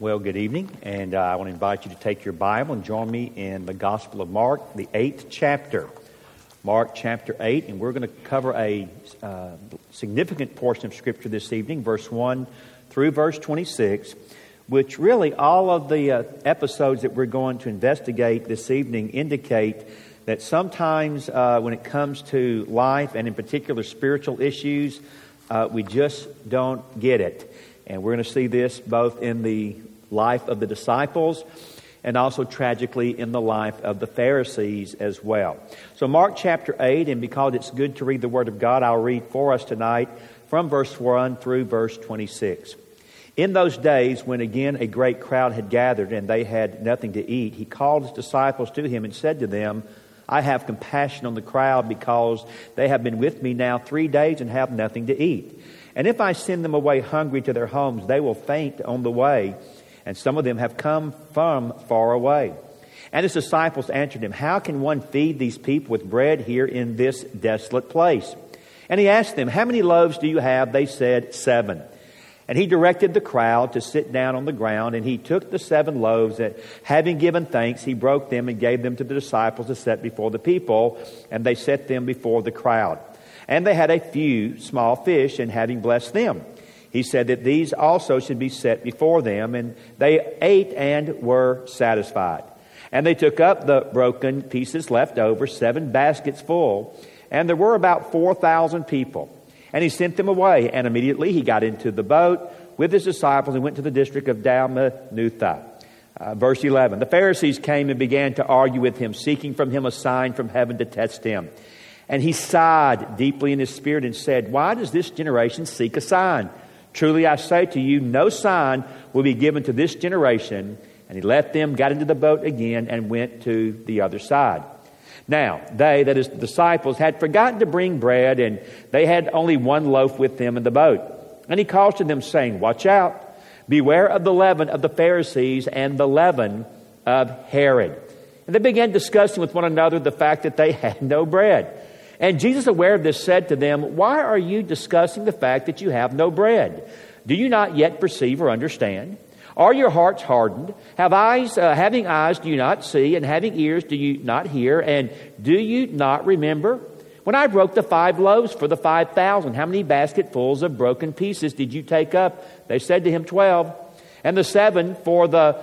Well, good evening, and I want to invite you to take your Bible and join me in the Gospel of Mark, the 8th chapter. Mark chapter 8, and we're going to cover a significant portion of Scripture this evening, verse 1 through verse 26, which really all of the episodes that we're going to investigate this evening indicate that sometimes when it comes to life, and in particular spiritual issues, we just don't get it. And we're going to see this both in the life of the disciples and also tragically in the life of the Pharisees as well. So Mark chapter 8, and because it's good to read the Word of God, I'll read for us tonight from verse 1 through verse 26. In those days, when again a great crowd had gathered and they had nothing to eat, he called his disciples to him and said to them, I have compassion on the crowd because they have been with me now 3 days and have nothing to eat. And if I send them away hungry to their homes, they will faint on the way, and some of them have come from far away. And his disciples answered him, How can one feed these people with bread here in this desolate place? And he asked them, How many loaves do you have? They said, 7. And he directed the crowd to sit down on the ground, and he took the 7 loaves, and having given thanks, he broke them and gave them to the disciples to set before the people, and they set them before the crowd. And they had a few small fish, and having blessed them, he said that these also should be set before them, and they ate and were satisfied. And they took up the broken pieces left over, 7 baskets full, and there were about 4,000 people. And he sent them away, and immediately he got into the boat with his disciples and went to the district of Dalmanutha. Verse 11, the Pharisees came and began to argue with him, seeking from him a sign from heaven to test him. And he sighed deeply in his spirit and said, Why does this generation seek a sign? Truly I say to you, no sign will be given to this generation. And he left them, got into the boat again, and went to the other side. Now, they, that is the disciples, had forgotten to bring bread, and they had only 1 loaf with them in the boat. And he calls to them, saying, Watch out, beware of the leaven of the Pharisees and the leaven of Herod. And they began discussing with one another the fact that they had no bread. And Jesus, aware of this, said to them, Why are you discussing the fact that you have no bread? Do you not yet perceive or understand? Are your hearts hardened? Having eyes, do you not see? And having ears, do you not hear? And do you not remember? When I broke the 5 loaves for the 5,000, how many basketfuls of broken pieces did you take up? They said to him, 12. And the 7 for the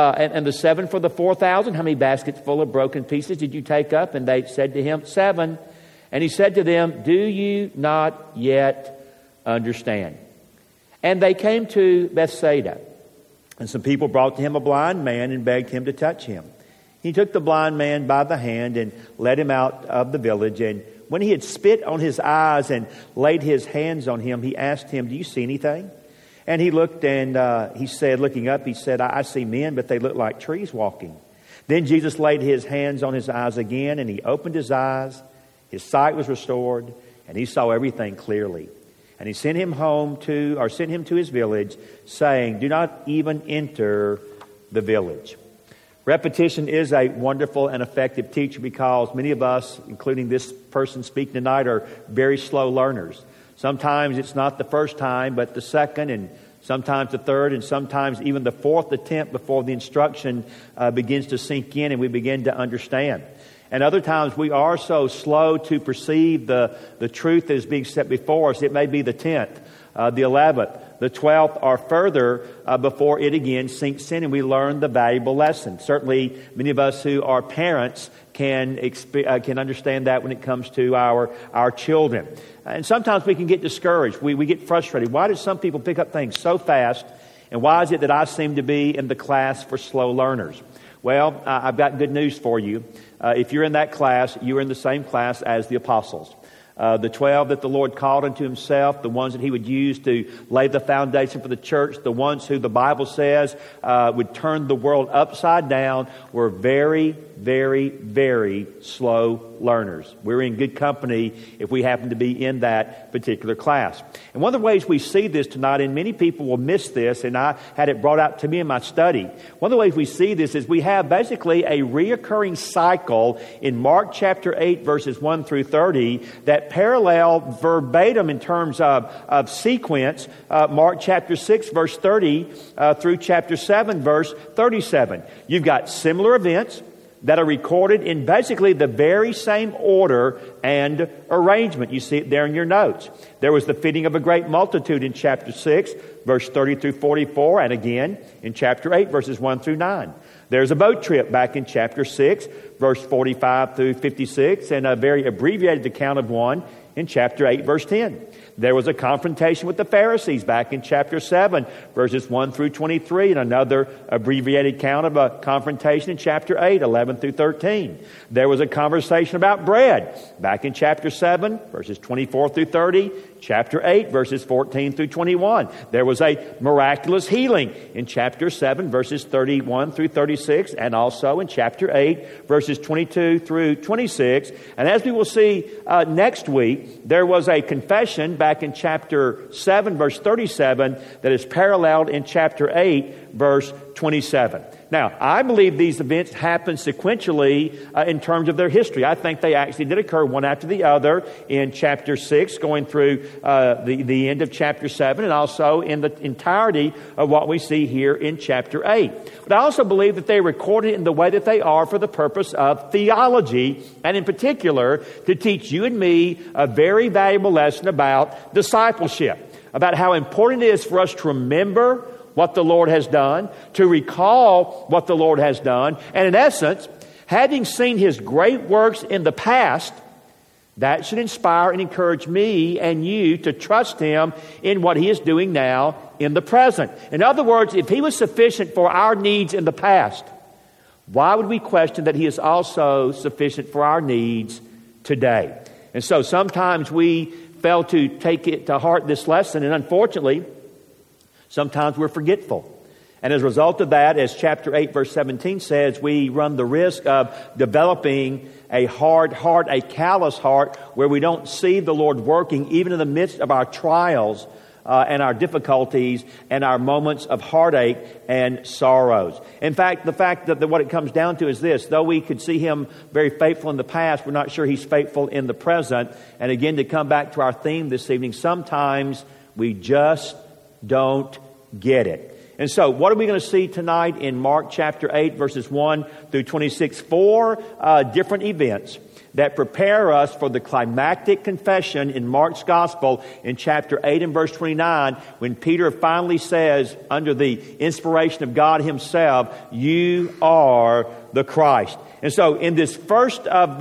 4,000, how many baskets full of broken pieces did you take up? And they said to him, 7. And he said to them, Do you not yet understand? And they came to Bethsaida. And some people brought to him a blind man and begged him to touch him. He took the blind man by the hand and led him out of the village. And when he had spit on his eyes and laid his hands on him, he asked him, Do you see anything? And he looked and he said, looking up, he said, I see men, but they look like trees walking. Then Jesus laid his hands on his eyes again, and he opened his eyes. His sight was restored, and he saw everything clearly. And he sent him to his village, saying, Do not even enter the village. Repetition is a wonderful and effective teacher because many of us, including this person speaking tonight, are very slow learners. Sometimes it's not the first time, but the second, and sometimes the third, and sometimes even the 4th attempt before the instruction begins to sink in and we begin to understand. And other times we are so slow to perceive the truth that is being set before us. It may be the 10th, the 11th, the 12th, or further before it again sinks in and we learn the valuable lesson. Certainly many of us who are parents can understand that when it comes to our children. And sometimes we can get discouraged. We get frustrated. Why do some people pick up things so fast? And why is it that I seem to be in the class for slow learners? Well, I've got good news for you. If you're in that class, you're in the same class as the apostles. The 12 that the Lord called unto himself, the ones that he would use to lay the foundation for the church, the ones who the Bible says would turn the world upside down, were very, very, very slow learners. We're in good company if we happen to be in that particular class. And one of the ways we see this tonight, and many people will miss this, and I had it brought out to me in my study. One of the ways we see this is we have basically a reoccurring cycle in Mark chapter 8, verses 1 through 30, that parallel verbatim in terms of sequence, Mark chapter 6, verse 30 through chapter 7, verse 37. You've got similar events that are recorded in basically the very same order and arrangement. You see it there in your notes. There was the feeding of a great multitude in chapter 6, verse 30 through 44, and again in chapter 8, verses 1 through 9. There's a boat trip back in chapter 6, verse 45 through 56, and a very abbreviated account of one in chapter 8, verse 10. There was a confrontation with the Pharisees back in chapter 7, verses 1 through 23, and another abbreviated account of a confrontation in chapter 8, 11 through 13. There was a conversation about bread back in chapter 7, verses 24 through 30, chapter 8, verses 14 through 21. There was a miraculous healing in chapter 7, verses 31 through 36, and also in chapter 8, verses 22 through 26. And as we will see next week, there was a confession back in chapter 7, verse 37, that is paralleled in chapter 8, verse 27. Now, I believe these events happen sequentially in terms of their history. I think they actually did occur one after the other in chapter 6, going through the end of chapter 7, and also in the entirety of what we see here in chapter 8. But I also believe that they are recorded in the way that they are for the purpose of theology, and in particular, to teach you and me a very valuable lesson about discipleship, about how important it is for us to remember what the Lord has done, to recall what the Lord has done, and in essence, having seen His great works in the past, that should inspire and encourage me and you to trust Him in what He is doing now in the present. In other words, if He was sufficient for our needs in the past, why would we question that He is also sufficient for our needs today? And so sometimes we fail to take it to heart, this lesson, and unfortunately, sometimes we're forgetful. And as a result of that, as chapter 8, verse 17 says, we run the risk of developing a hard heart, a callous heart, where we don't see the Lord working even in the midst of our trials and our difficulties and our moments of heartache and sorrows. In fact, the fact that what it comes down to is this: though we could see Him very faithful in the past, we're not sure He's faithful in the present. And again, to come back to our theme this evening, sometimes we just don't get it. And so, what are we going to see tonight in Mark chapter 8, verses 1 through 26? Four different events that prepare us for the climactic confession in Mark's Gospel in chapter 8 and verse 29, when Peter finally says, under the inspiration of God Himself, "You are the Christ." And so in this first of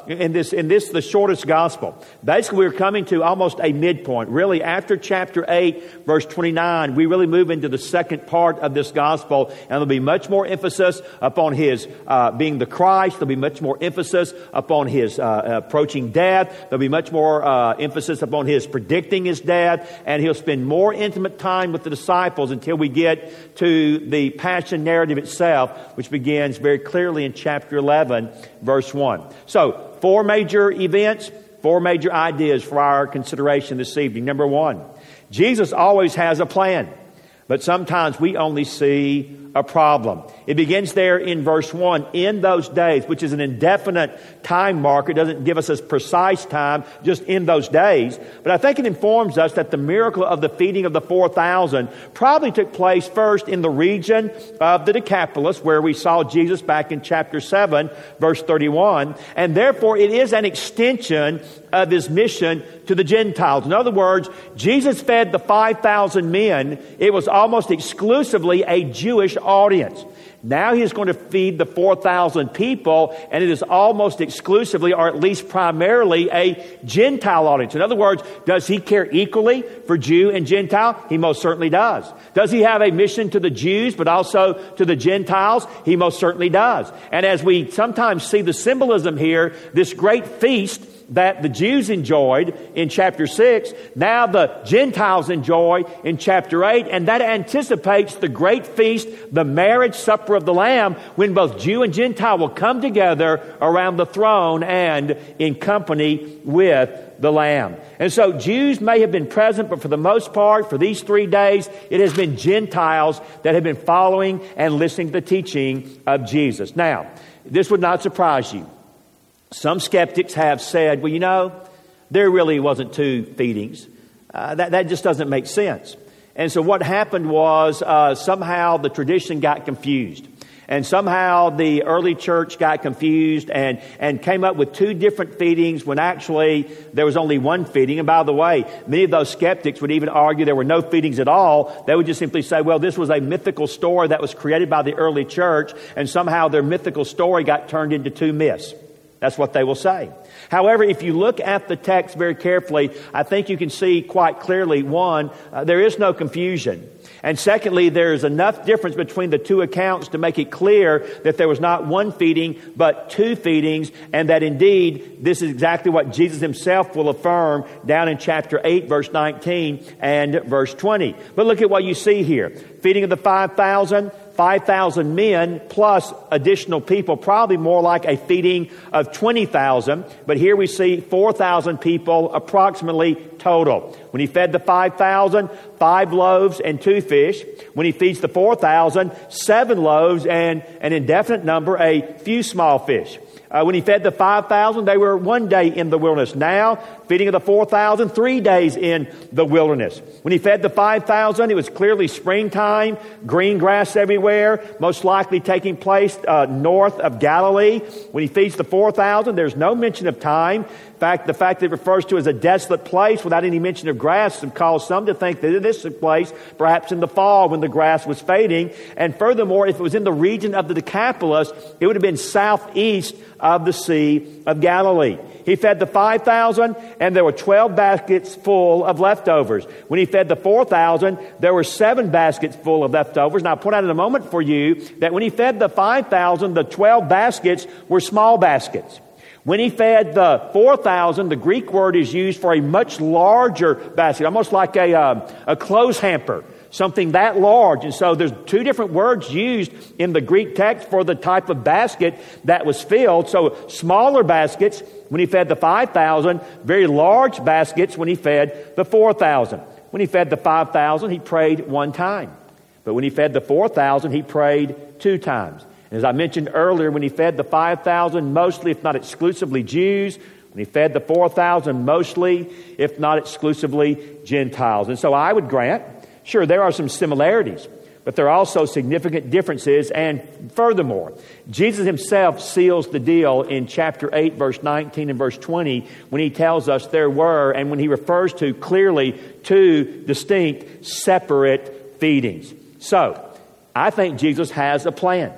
the shortest gospel, basically we're coming to almost a midpoint. Really, after chapter 8, verse 29, we really move into the second part of this gospel, and there'll be much more emphasis upon His being the Christ. There'll be much more emphasis upon His approaching death. There'll be much more emphasis upon His predicting His death, and He'll spend more intimate time with the disciples until we get to the passion narrative itself, which begins very clearly in chapter 11, verse 1. So, four major events, four major ideas for our consideration this evening. Number one, Jesus always has a plan, but sometimes we only see a problem. It begins there in verse 1, in those days, which is an indefinite time marker. It doesn't give us a precise time, just in those days. But I think it informs us that the miracle of the feeding of the 4,000 probably took place first in the region of the Decapolis, where we saw Jesus back in chapter 7, verse 31. And therefore, it is an extension of His mission to the Gentiles. In other words, Jesus fed the 5,000 men. It was almost exclusively a Jewish audience. Now He is going to feed the 4,000 people, and it is almost exclusively, or at least primarily, a Gentile audience. In other words, does He care equally for Jew and Gentile? He most certainly does. Does He have a mission to the Jews, but also to the Gentiles? He most certainly does. And as we sometimes see the symbolism here, this great feast that the Jews enjoyed in chapter 6, now the Gentiles enjoy in chapter 8, and that anticipates the great feast, the marriage supper of the Lamb, when both Jew and Gentile will come together around the throne and in company with the Lamb. And so Jews may have been present, but for the most part, for these 3 days, it has been Gentiles that have been following and listening to the teaching of Jesus. Now, this would not surprise you. Some skeptics have said, well, you know, there really wasn't 2 feedings. That just doesn't make sense. And so what happened was somehow the tradition got confused. And somehow the early church got confused and came up with 2 different feedings when actually there was only 1 feeding. And by the way, many of those skeptics would even argue there were no feedings at all. They would just simply say, well, this was a mythical story that was created by the early church, and somehow their mythical story got turned into 2 myths. That's what they will say. However, if you look at the text very carefully, I think you can see quite clearly, one, there is no confusion. And secondly, there's enough difference between the 2 accounts to make it clear that there was not 1 feeding, but 2 feedings, and that indeed this is exactly what Jesus himself will affirm down in chapter 8, verse 19 and verse 20. But look at what you see here. Feeding of the 5,000 men plus additional people, probably more like a feeding of 20,000. But here we see 4,000 people approximately total. When he fed the 5,000, 5 loaves and 2 fish. When he feeds the 4,000, 7 loaves and an indefinite number, a few small fish. When he fed the 5,000, they were 1 day in the wilderness. Now, feeding of the 4,000, 3 days in the wilderness. When he fed the 5,000, it was clearly springtime, green grass everywhere, most likely taking place north of Galilee. When he feeds the 4,000, there's no mention of time. In fact, the fact that it refers to as a desolate place without any mention of grass would cause some to think that this took place perhaps in the fall when the grass was fading. And furthermore, if it was in the region of the Decapolis, it would have been southeast of the Sea of Galilee. He fed the 5,000, and there were 12 baskets full of leftovers. When he fed the 4,000, there were 7 baskets full of leftovers. And I'll point out in a moment for you that when he fed the 5,000, the 12 baskets were small baskets. When he fed the 4,000, the Greek word is used for a much larger basket, almost like a clothes hamper, something that large. And so there's 2 different words used in the Greek text for the type of basket that was filled. So smaller baskets when he fed the 5,000, very large baskets when he fed the 4,000. When he fed the 5,000, he prayed 1 time. But when he fed the 4,000, he prayed 2 times. As I mentioned earlier, when he fed the 5,000, mostly, if not exclusively, Jews. When he fed the 4,000, mostly, if not exclusively, Gentiles. And so I would grant, sure, there are some similarities, but there are also significant differences. And furthermore, Jesus himself seals the deal in chapter 8, verse 19 and verse 20, when he tells us there were, and when he refers to clearly 2 distinct, separate feedings. So, I think Jesus has a plan.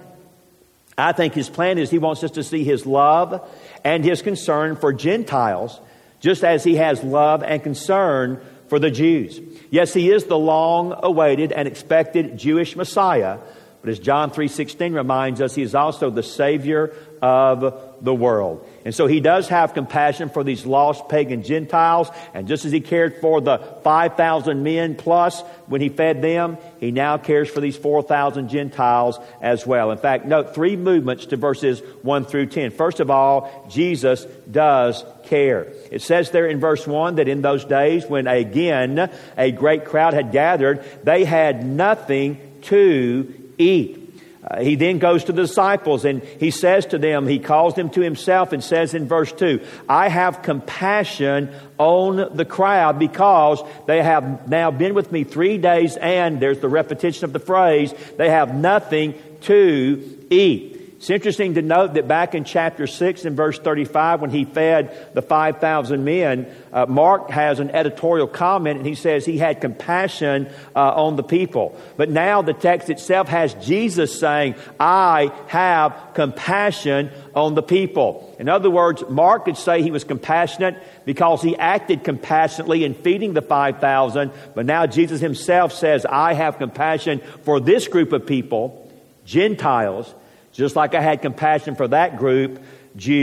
I think his plan is he wants us to see his love and his concern for Gentiles, just as he has love and concern for the Jews. Yes, he is the long-awaited and expected Jewish Messiah, but as John 3:16 reminds us, he is also the Savior of the world. And so he does have compassion for these lost pagan Gentiles, and just as he cared for the 5,000 men plus when he fed them, he now cares for these 4,000 Gentiles as well. In fact, note 3 movements to verses 1 through 10. First of all, Jesus does care. It says there in verse 1 that in those days when again a great crowd had gathered, they had nothing to eat. He then goes to the disciples and he says to them, he calls them to himself and says in verse 2, I have compassion on the crowd because they have now been with me 3 days and there's the repetition of the phrase, they have nothing to eat. It's interesting to note that back in chapter 6 and verse 35, when he fed the 5,000 men, Mark has an editorial comment and he says he had compassion on the people. But now the text itself has Jesus saying, I have compassion on the people. In other words, Mark could say he was compassionate because he acted compassionately in feeding the 5,000. But now Jesus himself says, I have compassion for this group of people, Gentiles, just like I had compassion for that group, Jews.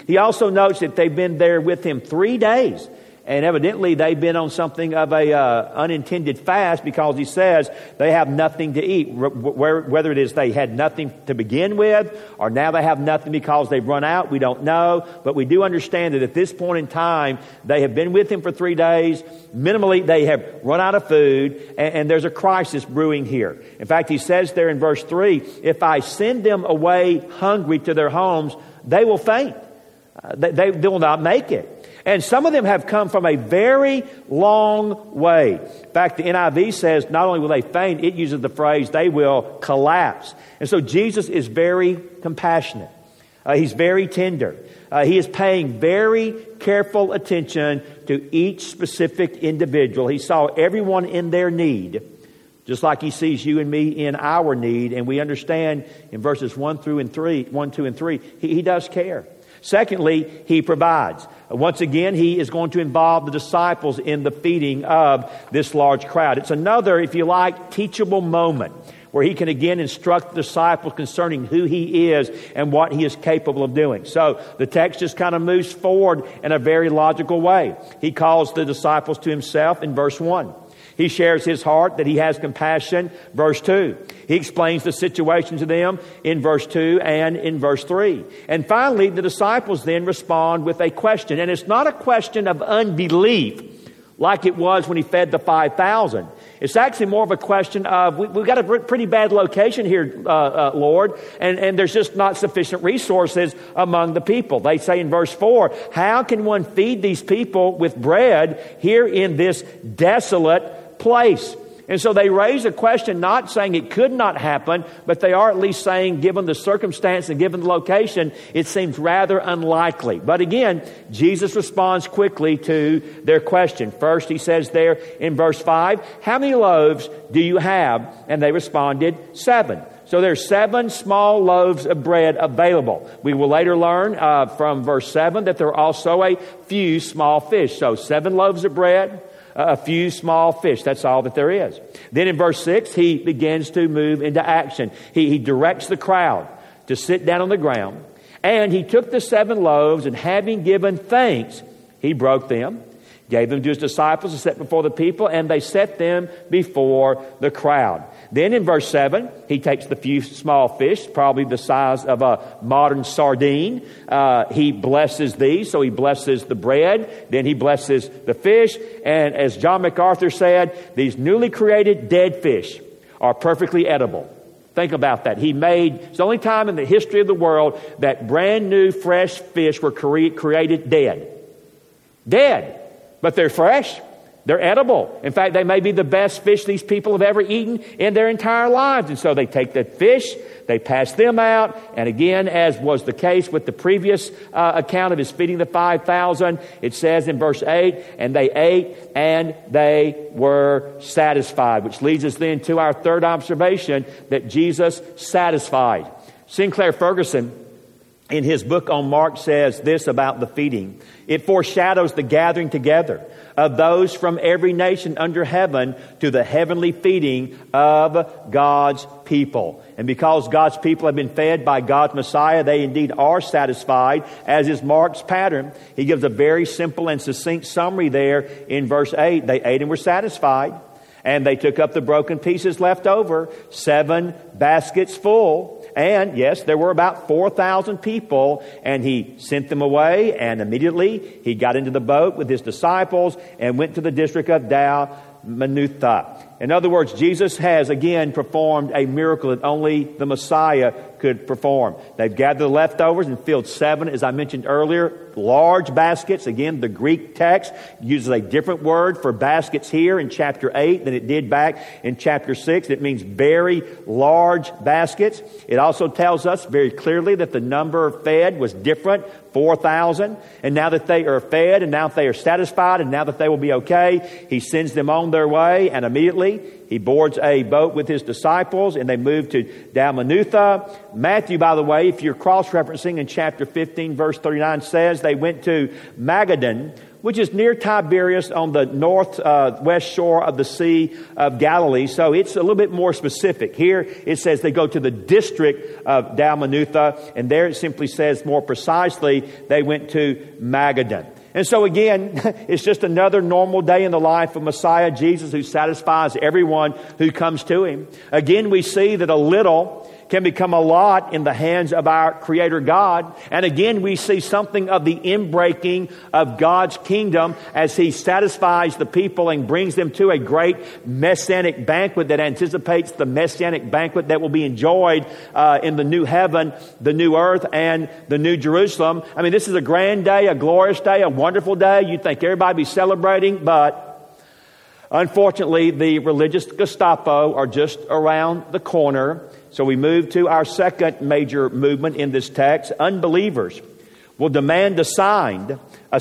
He also notes that they've been there with him 3 days. And evidently they've been on something of a unintended fast, because he says they have nothing to eat. Whether it is they had nothing to begin with, or now they have nothing because they've run out, we don't know. But we do understand that at this point in time, they have been with him for 3 days. Minimally, they have run out of food, and there's a crisis brewing here. In fact, he says there in verse 3, if I send them away hungry to their homes, they will faint. They will not make it. And some of them have come from a very long way. In fact, the NIV says not only will they faint, it uses the phrase they will collapse. And so Jesus is very compassionate. He's very tender. He is paying very careful attention to each specific individual. He saw everyone in their need, just like he sees you and me in our need. And we understand in verses 1, 2, and 3, he does care. Secondly, he provides. Once again, he is going to involve the disciples in the feeding of this large crowd. It's another, if you like, teachable moment where he can again instruct the disciples concerning who he is and what he is capable of doing. So the text just kind of moves forward in a very logical way. He calls the disciples to himself in verse 1. He shares his heart that he has compassion, verse 2. He explains the situation to them in verse 2 and in verse 3. And finally, the disciples then respond with a question. And it's not a question of unbelief like it was when he fed the 5,000. It's actually more of a question of, we've got a pretty bad location here, Lord, and there's just not sufficient resources among the people. They say in verse 4, how can one feed these people with bread here in this desolate place? And so they raise a question, not saying it could not happen, but they are at least saying, given the circumstance and given the location, it seems rather unlikely. But again, Jesus responds quickly to their question. First, he says there in verse 5, how many loaves do you have? And they responded, 7. So there's 7 small loaves of bread available. We will later learn from verse 7 that there are also a few small fish. So 7 loaves of bread, a few small fish. That's all that there is. Then in verse 6, he begins to move into action. He directs the crowd to sit down on the ground. And he took the 7 loaves, and having given thanks, he broke them, gave them to his disciples to set before the people, and they set them before the crowd. Then in verse 7, he takes the few small fish, probably the size of a modern sardine. He blesses these, so he blesses the bread, then he blesses the fish. And as John MacArthur said, these newly created dead fish are perfectly edible. Think about that. It's the only time in the history of the world that brand new fresh fish were created dead. Dead, but they're fresh. They're edible. In fact, they may be the best fish these people have ever eaten in their entire lives. And so they take the fish, they pass them out. And again, as was the case with the previous account of his feeding the 5,000, it says in verse 8, and they ate and they were satisfied. Which leads us then to our third observation, that Jesus satisfied. Sinclair Ferguson, in his book on Mark, says this about the feeding. It foreshadows the gathering together of those from every nation under heaven to the heavenly feeding of God's people. And because God's people have been fed by God's Messiah, they indeed are satisfied, as is Mark's pattern. He gives a very simple and succinct summary there in verse 8. They ate and were satisfied, and they took up the broken pieces left over, 7 baskets full. And yes, there were about 4,000 people, and he sent them away, and immediately he got into the boat with his disciples and went to the district of Dalmanutha. In other words, Jesus has again performed a miracle that only the Messiah could perform. They've gathered the leftovers and filled 7, as I mentioned earlier, large baskets. Again, the Greek text uses a different word for baskets here in chapter 8 than it did back in chapter 6. It means very large baskets. It also tells us very clearly that the number fed was different, 4,000. And now that they are fed, and now that they are satisfied, and now that they will be okay, he sends them on their way, and immediately he boards a boat with his disciples, and they move to Dalmanutha. Matthew, by the way, if you're cross-referencing in chapter 15, verse 39, says they went to Magadan, which is near Tiberias on the northwest shore of the Sea of Galilee. So it's a little bit more specific. Here it says they go to the district of Dalmanutha, and there it simply says more precisely they went to Magadan. And so again, it's just another normal day in the life of Messiah Jesus, who satisfies everyone who comes to Him. Again, we see that a little can become a lot in the hands of our Creator God. And again, we see something of the inbreaking of God's kingdom as He satisfies the people and brings them to a great messianic banquet that anticipates the messianic banquet that will be enjoyed in the new heaven, the new earth, and the new Jerusalem. I mean, this is a grand day, a glorious day, a wonderful day. You'd think everybody be celebrating, but unfortunately, the religious Gestapo are just around the corner. So we move to our second major movement in this text. Unbelievers will demand a sign,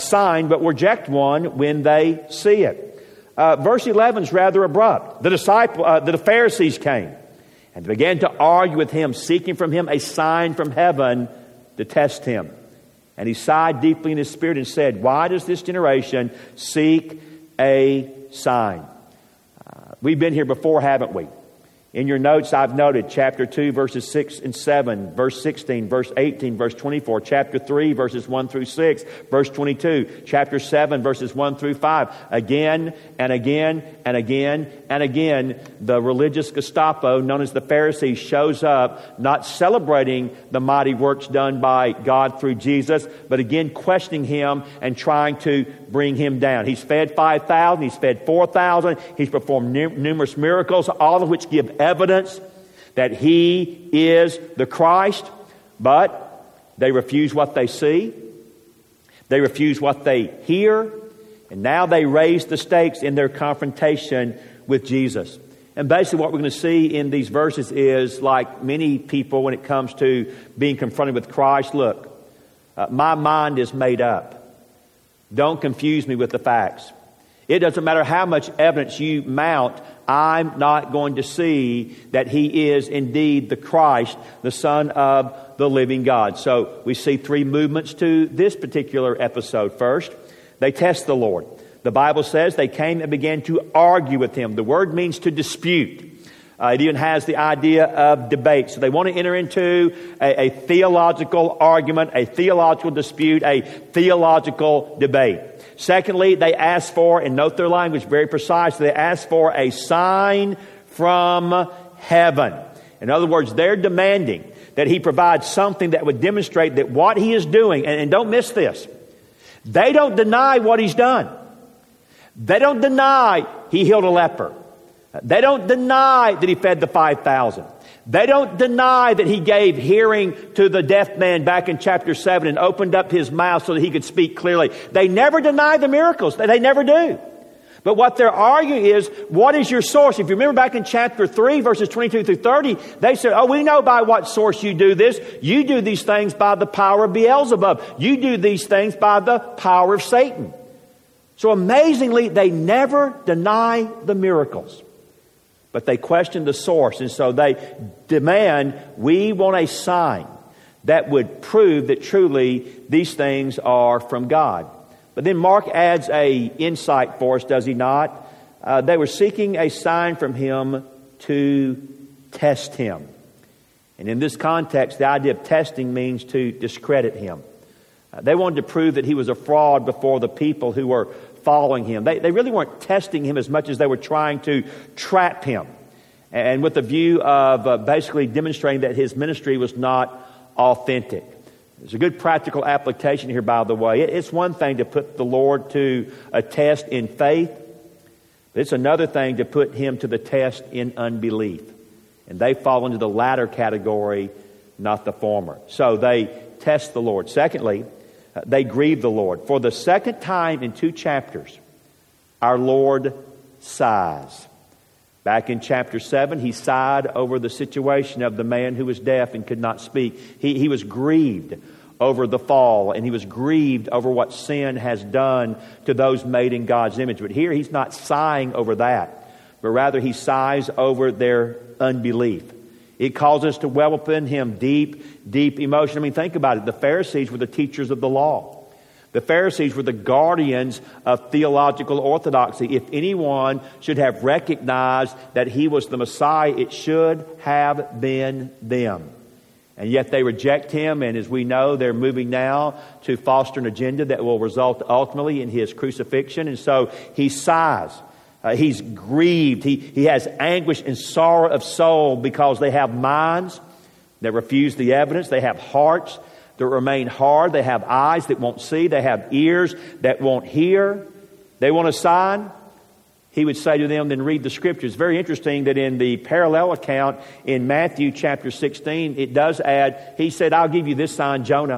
but reject one when they see it. Verse 11 is rather abrupt. The Pharisees came and began to argue with Him, seeking from Him a sign from heaven to test Him. And He sighed deeply in His spirit and said, "Why does this generation seek a sign?" We've been here before, haven't we? In your notes, I've noted chapter 2, verses 6 and 7, verse 16, verse 18, verse 24, chapter 3, verses 1 through 6, verse 22, chapter 7, verses 1 through 5. Again and again and again and again, the religious Gestapo, known as the Pharisees, shows up, not celebrating the mighty works done by God through Jesus, but again questioning Him and trying to bring Him down. He's fed 5,000, He's fed 4,000, He's performed numerous miracles, all of which give evidence that He is the Christ, but they refuse what they see. They refuse what they hear. And now they raise the stakes in their confrontation with Jesus. And basically what we're going to see in these verses is, like many people when it comes to being confronted with Christ, look, my mind is made up. Don't confuse me with the facts. It doesn't matter how much evidence you mount, I'm not going to see that He is indeed the Christ, the Son of the living God. So we see three movements to this particular episode. First, they test the Lord. The Bible says they came and began to argue with Him. The word means to dispute. It even has the idea of debate. So they want to enter into a theological argument, a theological dispute, a theological debate. Secondly, they ask for, and note their language very precisely, they ask for a sign from heaven. In other words, they're demanding that He provides something that would demonstrate that what He is doing, and don't miss this, they don't deny what He's done. They don't deny He healed a leper. They don't deny that He fed the 5,000. They don't deny that He gave hearing to the deaf man back in chapter 7 and opened up his mouth so that he could speak clearly. They never deny the miracles. They never do. But what they're arguing is, what is your source? If you remember back in chapter 3, verses 22 through 30, they said, we know by what source you do this. You do these things by the power of Beelzebub. You do these things by the power of Satan. So amazingly, they never deny the miracles. But they question the source, and so they demand, we want a sign that would prove that truly these things are from God. But then Mark adds a insight for us, does he not? They were seeking a sign from Him to test Him. And in this context, the idea of testing means to discredit Him. They wanted to prove that He was a fraud before the people who were following Him. They really weren't testing Him as much as they were trying to trap Him, and with the view of basically demonstrating that His ministry was not authentic. There's a good practical application here, by the way. It's one thing to put the Lord to a test in faith, but it's another thing to put Him to the test in unbelief. And they fall into the latter category, not the former. So they test the Lord. Secondly, they grieve the Lord. For the second time in 2 chapters, our Lord sighs. Back in chapter 7, He sighed over the situation of the man who was deaf and could not speak. He was grieved over the fall, and He was grieved over what sin has done to those made in God's image. But here He's not sighing over that, but rather He sighs over their unbelief. It causes us to well up in Him deep, deep emotion. I mean, think about it. The Pharisees were the teachers of the law. The Pharisees were the guardians of theological orthodoxy. If anyone should have recognized that he was the Messiah, it should have been them. And yet they reject him, and as we know, they're moving now to foster an agenda that will result ultimately in his crucifixion. And so he sighs. He's grieved. He has anguish and sorrow of soul because they have minds that refuse the evidence. They have hearts that remain hard. They have eyes that won't see. They have ears that won't hear. They want a sign. He would say to them, then read the Scriptures. It's very interesting that in the parallel account in Matthew chapter 16, it does add, he said, I'll give you this sign, Jonah.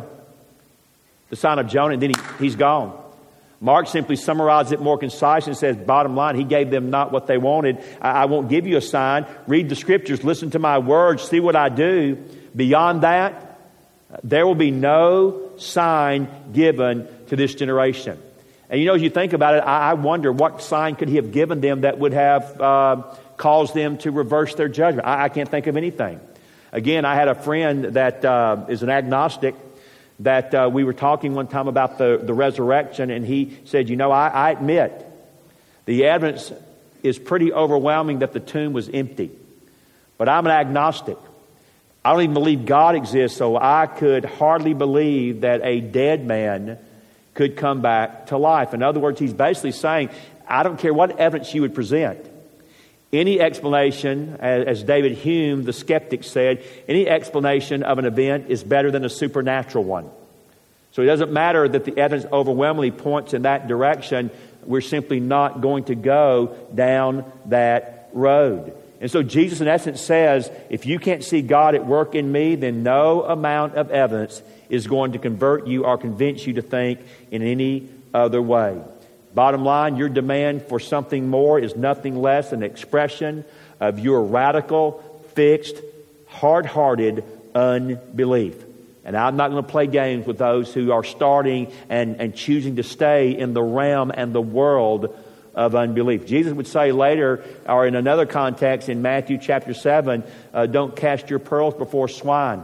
The sign of Jonah, and then he's gone. Mark simply summarizes it more concise and says, bottom line, he gave them not what they wanted. I won't give you a sign. Read the Scriptures, listen to my words, see what I do. Beyond that, there will be no sign given to this generation. And as you think about it, I wonder what sign could he have given them that would have caused them to reverse their judgment. I can't think of anything. Again, I had a friend that is an agnostic that we were talking one time about the resurrection, and he said, I admit the evidence is pretty overwhelming that the tomb was empty. But I'm an agnostic. I don't even believe God exists, so I could hardly believe that a dead man could come back to life. In other words, he's basically saying, I don't care what evidence you would present. Any explanation, as David Hume, the skeptic, said, any explanation of an event is better than a supernatural one. So it doesn't matter that the evidence overwhelmingly points in that direction. We're simply not going to go down that road. And so Jesus, in essence, says, if you can't see God at work in me, then no amount of evidence is going to convert you or convince you to think in any other way. Bottom line, your demand for something more is nothing less than an expression of your radical, fixed, hard-hearted unbelief. And I'm not going to play games with those who are starting and choosing to stay in the realm and the world of unbelief. Jesus would say later, or in another context in Matthew chapter 7, don't cast your pearls before swine.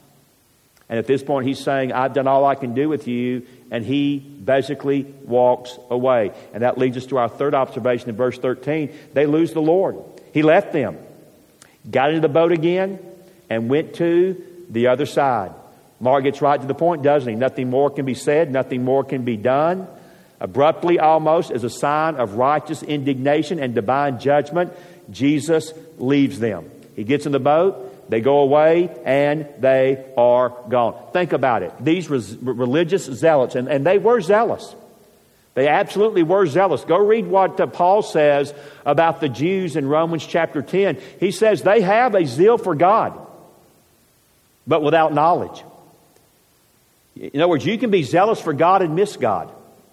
And at this point he's saying, I've done all I can do with you, and he basically walks away. And that leads us to our third observation in verse 13. They lose the Lord. He left them, got into the boat again, and went to the other side. Mark gets right to the point, doesn't he? Nothing more can be said, nothing more can be done. Abruptly, almost as a sign of righteous indignation and divine judgment, Jesus leaves them. He gets in the boat, they go away, and they are gone. Think about it. These religious zealots, and they were zealous. They absolutely were zealous. Go read what Paul says about the Jews in Romans chapter 10. He says they have a zeal for God, but without knowledge. In other words, you can be zealous for God and miss God.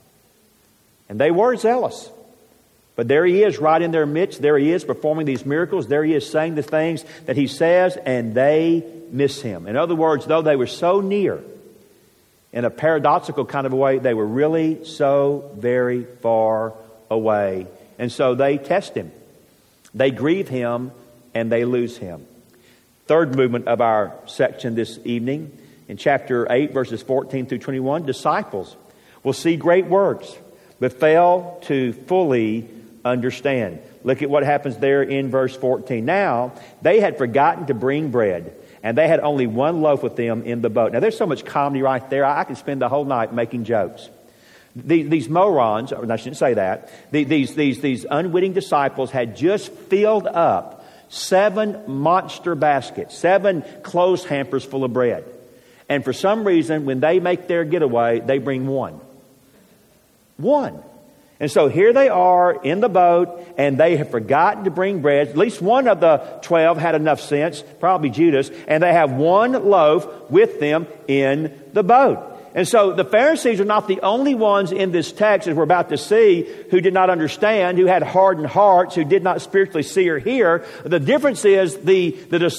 And they were zealous. But there he is right in their midst. There he is performing these miracles. There he is saying the things that he says, and they miss him. In other words, though they were so near, in a paradoxical kind of a way, they were really so very far away. And so they test him. They grieve him, and they lose him. Third movement of our section this evening, in chapter 8, verses 14 through 21, disciples will see great works, but fail to fully understand. Look at what happens there in verse 14. Now, they had forgotten to bring bread, and they had only one loaf with them in the boat. Now, there's so much comedy right there. I could spend the whole night making jokes. These morons, or I shouldn't say that, these unwitting disciples had just filled up 7 monster baskets, 7 clothes hampers full of bread. And for some reason, when they make their getaway, they bring one. One. And so here they are in the boat, and they have forgotten to bring bread. At least one of the 12 had enough sense, probably Judas, and they have one loaf with them in the boat. And so the Pharisees are not the only ones in this text, as we're about to see, who did not understand, who had hardened hearts, who did not spiritually see or hear. The difference is the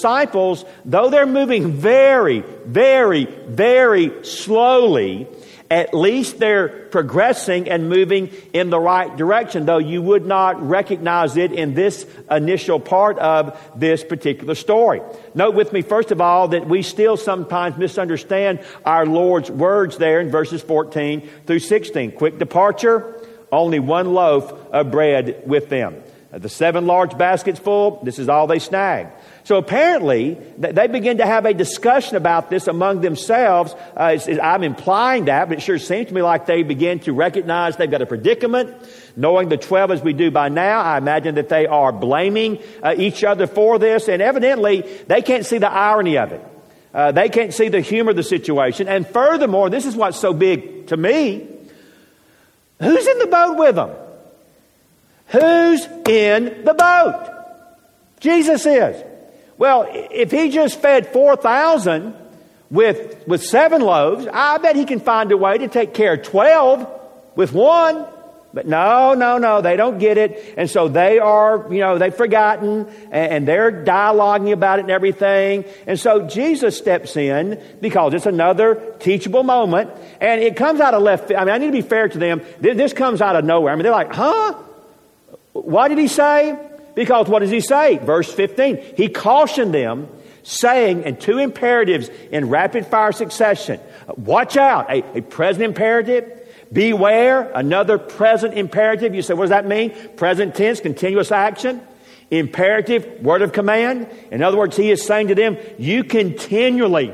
disciples, though they're moving very, very, very slowly, at least they're progressing and moving in the right direction, though you would not recognize it in this initial part of this particular story. Note with me, first of all, that we still sometimes misunderstand our Lord's words there in verses 14 through 16. Quick departure, only one loaf of bread with them. The 7 large baskets full, this is all they snagged. So apparently, they begin to have a discussion about this among themselves. I'm implying that, but it sure seems to me like they begin to recognize they've got a predicament. Knowing the 12 as we do by now, I imagine that they are blaming each other for this. And evidently, they can't see the irony of it. They can't see the humor of the situation. And furthermore, this is what's so big to me. Who's in the boat with them? Who's in the boat? Jesus is. Well, if he just fed 4,000 with 7 loaves, I bet he can find a way to take care of 12 with 1. But no, they don't get it. And so they are, they've forgotten and they're dialoguing about it and everything. And so Jesus steps in because it's another teachable moment. And it comes out of left field. I need to be fair to them. This comes out of nowhere. They're like, huh? What did he say? Because what does he say? Verse 15. He cautioned them, saying, in 2 imperatives in rapid fire succession. Watch out, a present imperative. Beware, another present imperative. You say, what does that mean? Present tense, continuous action. Imperative, word of command. In other words, he is saying to them, you continually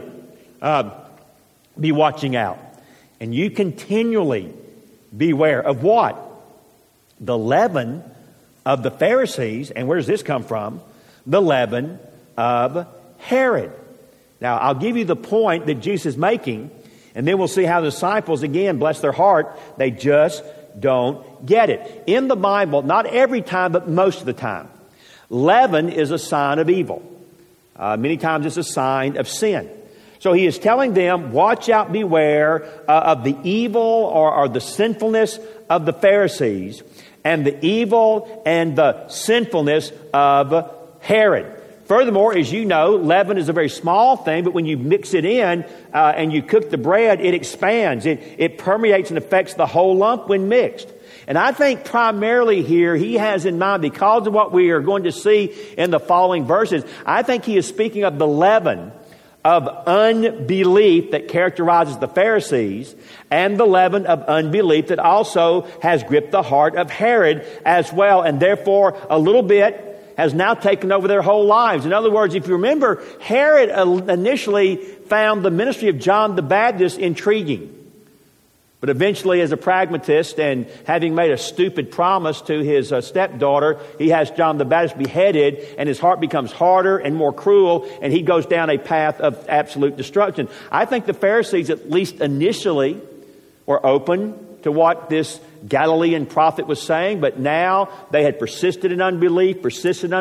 be watching out. And you continually beware of what? The leaven of the Pharisees. And where does this come from? The leaven of Herod. Now, I'll give you the point that Jesus is making, and then we'll see how the disciples, again, bless their heart, they just don't get it. In the Bible, not every time, but most of the time, leaven is a sign of evil. Many times it's a sign of sin. So he is telling them, watch out, beware of the evil or the sinfulness of the Pharisees and the evil and the sinfulness of Herod. Furthermore, as you know, leaven is a very small thing, but when you mix it in and you cook the bread, it expands. It permeates and affects the whole lump when mixed. And I think primarily here he has in mind, because of what we are going to see in the following verses, I think he is speaking of the leaven of unbelief that characterizes the Pharisees and the leaven of unbelief that also has gripped the heart of Herod as well, and therefore a little bit has now taken over their whole lives. In other words, if you remember, Herod initially found the ministry of John the Baptist intriguing. But eventually, as a pragmatist and having made a stupid promise to his stepdaughter, he has John the Baptist beheaded, and his heart becomes harder and more cruel, and he goes down a path of absolute destruction. I think the Pharisees, at least initially, were open to what this Galilean prophet was saying, but now they had persisted in unbelief. In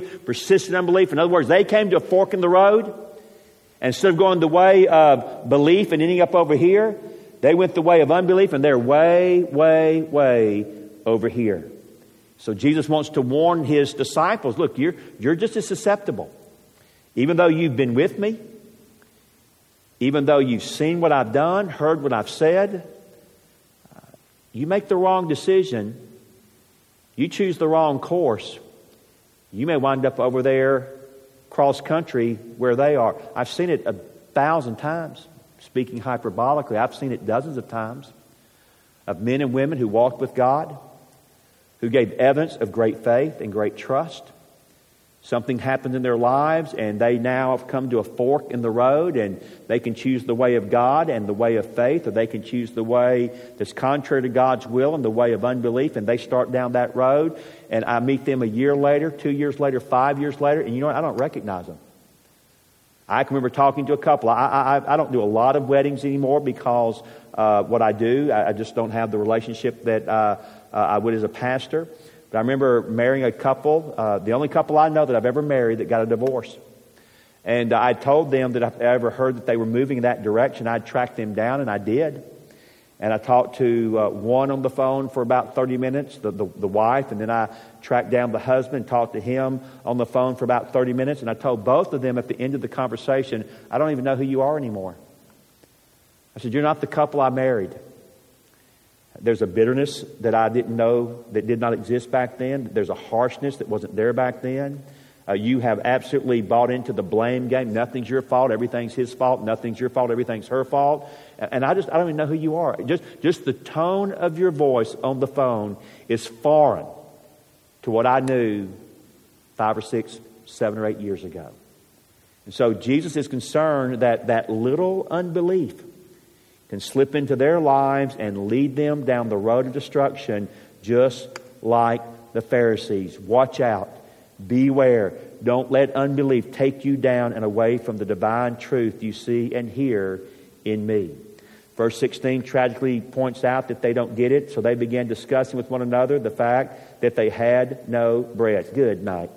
other words, they came to a fork in the road, and instead of going the way of belief and ending up over here, they went the way of unbelief, and they're way, way, way over here. So Jesus wants to warn his disciples, look, you're just as susceptible. Even though you've been with me, even though you've seen what I've done, heard what I've said, you make the wrong decision, you choose the wrong course, you may wind up over there cross country where they are. I've seen it 1,000 times. Speaking hyperbolically, I've seen it dozens of times of men and women who walked with God, who gave evidence of great faith and great trust. Something happened in their lives, and they now have come to a fork in the road, and they can choose the way of God and the way of faith, or they can choose the way that's contrary to God's will and the way of unbelief, and they start down that road, and I meet them a year later, 2 years later, 5 years later, and you know what? I don't recognize them. I can remember talking to a couple. I don't do a lot of weddings anymore because what I do, I just don't have the relationship that I would as a pastor. But I remember marrying a couple, the only couple I know that I've ever married that got a divorce. And I told them that if I ever heard that they were moving in that direction, I'd track them down, and I did. And I talked to one on the phone for about 30 minutes, the wife, and then I tracked down the husband, talked to him on the phone for about 30 minutes, and I told both of them at the end of the conversation, I don't even know who you are anymore. I said, you're not the couple I married. There's a bitterness that I didn't know that did not exist back then. There's a harshness that wasn't there back then. You have absolutely bought into the blame game. Nothing's your fault. Everything's his fault. Nothing's your fault. Everything's her fault. And I don't even know who you are. Just the tone of your voice on the phone is foreign to what I knew 5 or 6, 7 or 8 years ago. And so Jesus is concerned that little unbelief can slip into their lives and lead them down the road of destruction, just like the Pharisees. Watch out. Beware. Don't let unbelief take you down and away from the divine truth you see and hear in me. Verse 16 tragically points out that they don't get it, so they began discussing with one another the fact that they had no bread. Good night.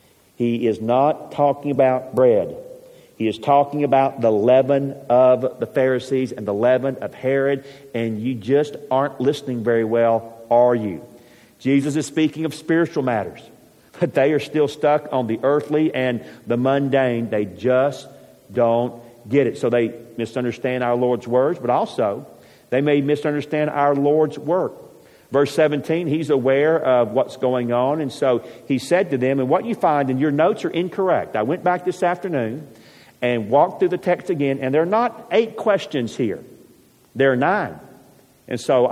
He is not talking about bread. He is talking about the leaven of the Pharisees and the leaven of Herod, and you just aren't listening very well, are you? Jesus is speaking of spiritual matters, but they are still stuck on the earthly and the mundane. They just don't get it. So they misunderstand our Lord's words, but also they may misunderstand our Lord's work. Verse 17, he's aware of what's going on, and so he said to them, and what you find, and your notes are incorrect. I went back this afternoon and walked through the text again, and there are not 8 questions here. There are 9. And so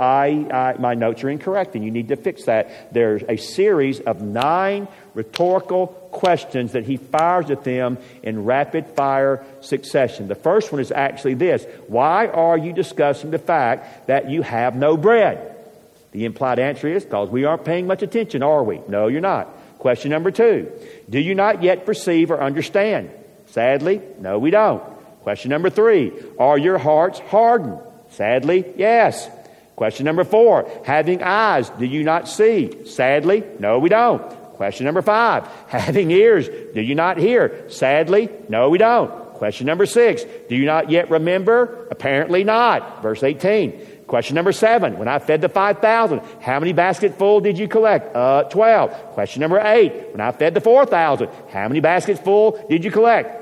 my notes are incorrect, and you need to fix that. There's a series of 9 rhetorical questions that he fires at them in rapid-fire succession. The first one is actually this: why are you discussing the fact that you have no bread? The implied answer is, because we aren't paying much attention, are we? No, you're not. Question number 2, do you not yet perceive or understand? Sadly, no, we don't. Question number 3, are your hearts hardened? Sadly, yes. Question number 4, having eyes, do you not see? Sadly, no, we don't. Question number 5, having ears, do you not hear? Sadly, no, we don't. Question number 6, do you not yet remember? Apparently not. Verse 18. Question number 7, when I fed the 5,000, how many basketfuls did you collect? 12. Question number 8, when I fed the 4,000, how many basketfuls did you collect?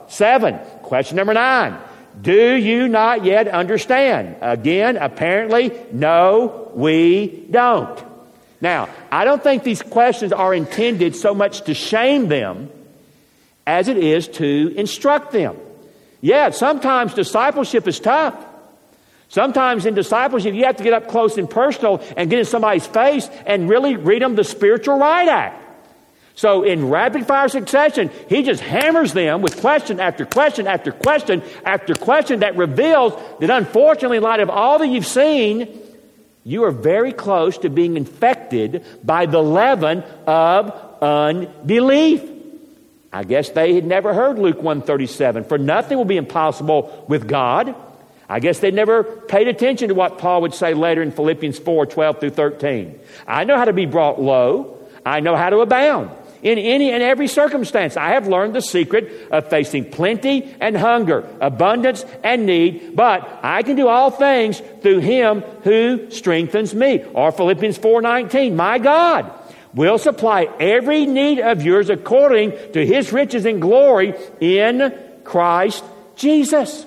7. Question number 9, do you not yet understand? Again, apparently, no, we don't. Now, I don't think these questions are intended so much to shame them as it is to instruct them. Yeah, sometimes discipleship is tough. Sometimes in discipleship, you have to get up close and personal and get in somebody's face and really read them the spiritual riot act. So in rapid-fire succession, he just hammers them with question after question after question after question that reveals that, unfortunately, in light of all that you've seen, you are very close to being infected by the leaven of unbelief. I guess they had never heard Luke 1:37, for nothing will be impossible with God. I guess they never paid attention to what Paul would say later in Philippians 4:12 through 13. I know how to be brought low. I know how to abound. In any and every circumstance, I have learned the secret of facing plenty and hunger, abundance and need, but I can do all things through him who strengthens me. Or Philippians 4:19, my God will supply every need of yours according to his riches and glory in Christ Jesus.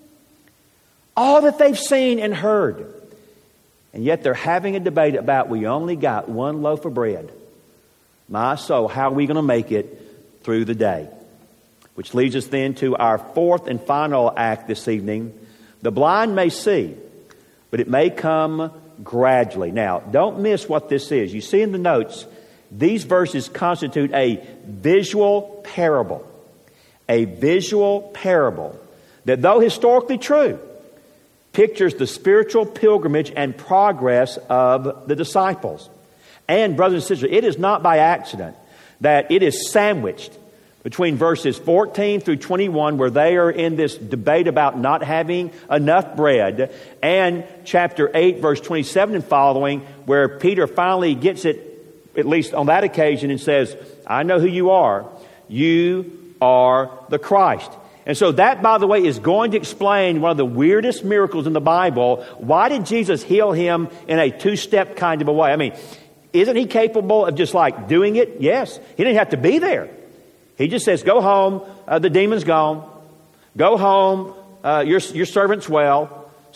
All that they've seen and heard. And yet they're having a debate about, we only got 1 loaf of bread. My soul, how are we going to make it through the day? Which leads us then to our 4th and final act this evening. The blind may see, but it may come gradually. Now, don't miss what this is. You see in the notes, these verses constitute a visual parable. A visual parable that, though historically true, pictures the spiritual pilgrimage and progress of the disciples. And, brothers and sisters, it is not by accident that it is sandwiched between verses 14 through 21, where they are in this debate about not having enough bread, and chapter 8, verse 27 and following, where Peter finally gets it, at least on that occasion, and says, I know who you are. You are the Christ. And so that, by the way, is going to explain one of the weirdest miracles in the Bible. Why did Jesus heal him in a 2-step kind of a way? I mean, isn't he capable of just like doing it? Yes. He didn't have to be there. He just says, go home. The demon's gone. Go home. Your servant's well.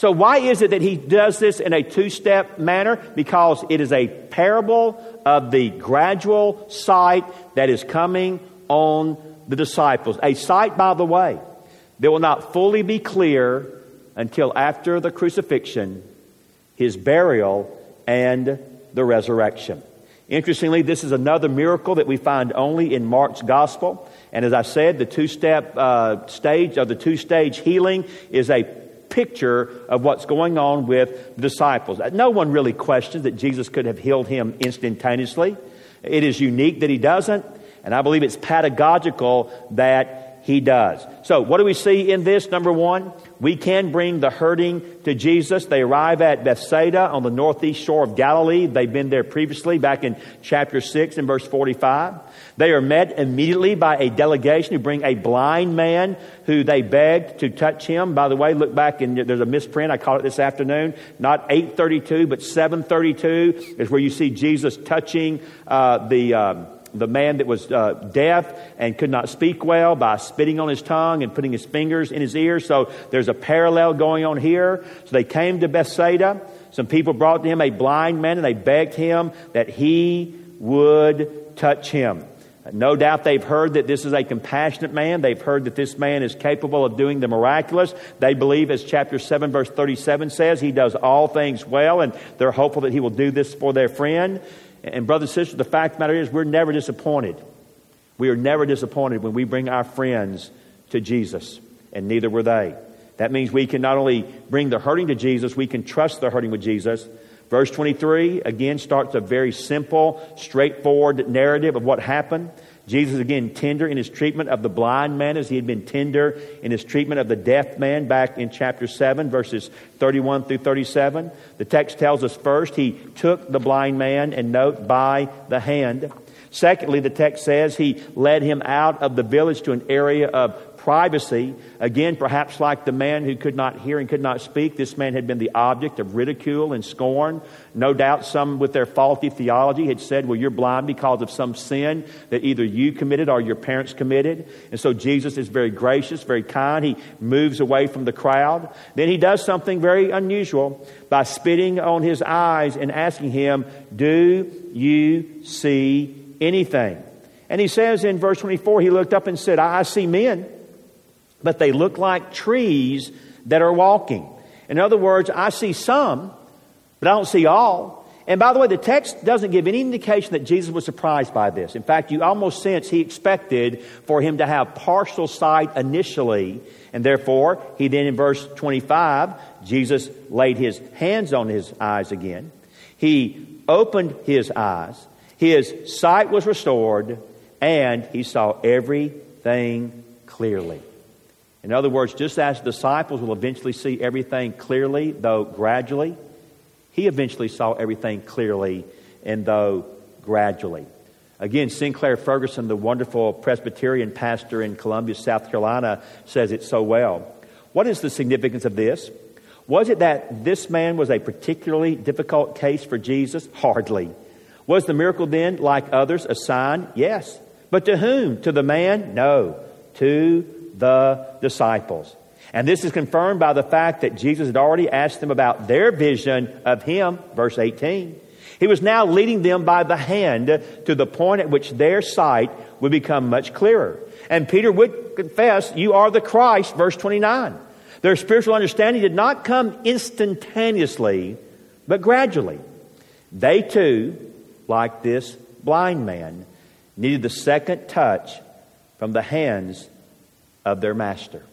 So why is it that he does this in a two-step manner? Because it is a parable of the gradual sight that is coming on the disciples. A sight, by the way, that will not fully be clear until after the crucifixion, his burial, and the resurrection. Interestingly, this is another miracle that we find only in Mark's gospel. And as I said, the two-step stage of the two-stage healing is a picture of what's going on with the disciples. No one really questions that Jesus could have healed him instantaneously. It is unique that he doesn't, and I believe it's pedagogical that he does. So what do we see in this? Number one, we can bring the hurting to Jesus. They arrive at Bethsaida on the northeast shore of Galilee. They've been there previously back in chapter 6 and verse 45. They are met immediately by a delegation who bring a blind man who they begged to touch him. By the way, look back and there's a misprint. I caught it this afternoon. Not 8:32, but 7:32 is where you see Jesus touching the man that was deaf and could not speak well by spitting on his tongue and putting his fingers in his ears. So there's a parallel going on here. So they came to Bethsaida. Some people brought to him a blind man and they begged him that he would touch him. No doubt they've heard that this is a compassionate man. They've heard that this man is capable of doing the miraculous. They believe, as chapter 7, verse 37 says, he does all things well, and they're hopeful that he will do this for their friend. And brothers and sisters, the fact of the matter is we're never disappointed. We are never disappointed when we bring our friends to Jesus, and neither were they. That means we can not only bring the hurting to Jesus, we can trust the hurting with Jesus. Verse 23, again, starts a very simple, straightforward narrative of what happened. Jesus, again, tender in his treatment of the blind man as he had been tender in his treatment of the deaf man back in chapter 7, verses 31 through 37. The text tells us first, he took the blind man, and note, by the hand. Secondly, the text says he led him out of the village to an area of privacy. Again, perhaps like the man who could not hear and could not speak, this man had been the object of ridicule and scorn. No doubt some with their faulty theology had said, well, you're blind because of some sin that either you committed or your parents committed. And so Jesus is very gracious, very kind. He moves away from the crowd. Then he does something very unusual by spitting on his eyes and asking him, do you see anything? And he says in verse 24, he looked up and said, I see men, but they look like trees that are walking. In other words, I see some, but I don't see all. And by the way, the text doesn't give any indication that Jesus was surprised by this. In fact, you almost sense he expected for him to have partial sight initially. And therefore, he then in verse 25, Jesus laid his hands on his eyes again. He opened his eyes. His sight was restored, and he saw everything clearly. In other words, just as disciples will eventually see everything clearly, though gradually, he eventually saw everything clearly, and though gradually. Again, Sinclair Ferguson, the wonderful Presbyterian pastor in Columbia, South Carolina, says it so well. What is the significance of this? Was it that this man was a particularly difficult case for Jesus? Hardly. Was the miracle then, like others, a sign? Yes. But to whom? To the man? No. To the disciples. And this is confirmed by the fact that Jesus had already asked them about their vision of him, verse 18. He was now leading them by the hand to the point at which their sight would become much clearer. And Peter would confess, you are the Christ, verse 29. Their spiritual understanding did not come instantaneously, but gradually. They too, like this blind man, needed the second touch from the hands of their master.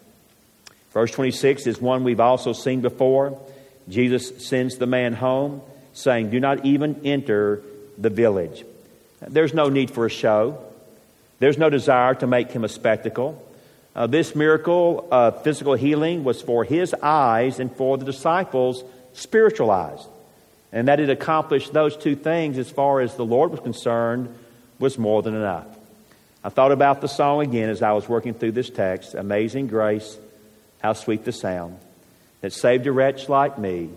Verse 26 is one we've also seen before. Jesus sends the man home, saying, do not even enter the village. There's no need for a show. There's no desire to make him a spectacle. This miracle of physical healing was for his eyes and for the disciples' spiritual eyes. And that it accomplished those two things as far as the Lord was concerned was more than enough. I thought about the song again as I was working through this text. Amazing grace, how sweet the sound that saved a wretch like me.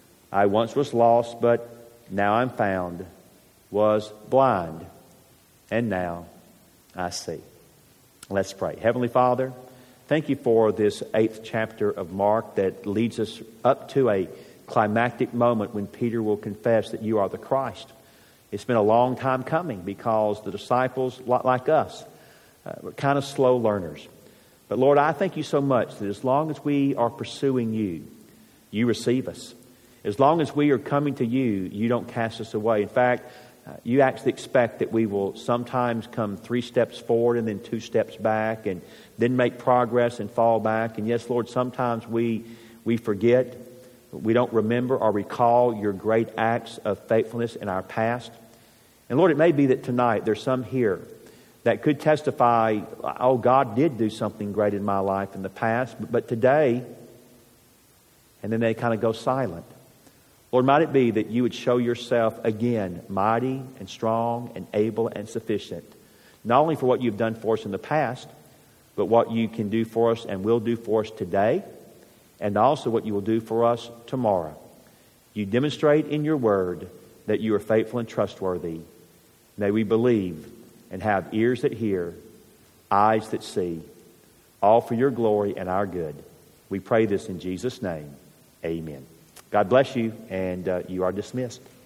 I once was lost, but now I'm found. Was blind, and now I see. Let's pray. Heavenly Father, Thank you for this 8th chapter of Mark that leads us up to a climactic moment when Peter will confess that you are the Christ. It's been a long time coming because the disciples, like us, were kind of slow learners. But Lord, I thank you so much that as long as we are pursuing you, you receive us. As long as we are coming to you, you don't cast us away. In fact, you actually expect that we will sometimes come 3 steps forward and then 2 steps back and then make progress and fall back. And yes, Lord, sometimes we forget, we don't remember or recall your great acts of faithfulness in our past. And Lord, it may be that tonight there's some here that could testify, oh, God did do something great in my life in the past, but today, and then they kind of go silent. Lord, might it be that you would show yourself again mighty and strong and able and sufficient, not only for what you've done for us in the past, but what you can do for us and will do for us today, and also what you will do for us tomorrow. You demonstrate in your word that you are faithful and trustworthy. May we believe and have ears that hear, eyes that see, all for your glory and our good. We pray this in Jesus' name. Amen. God bless you, and you are dismissed.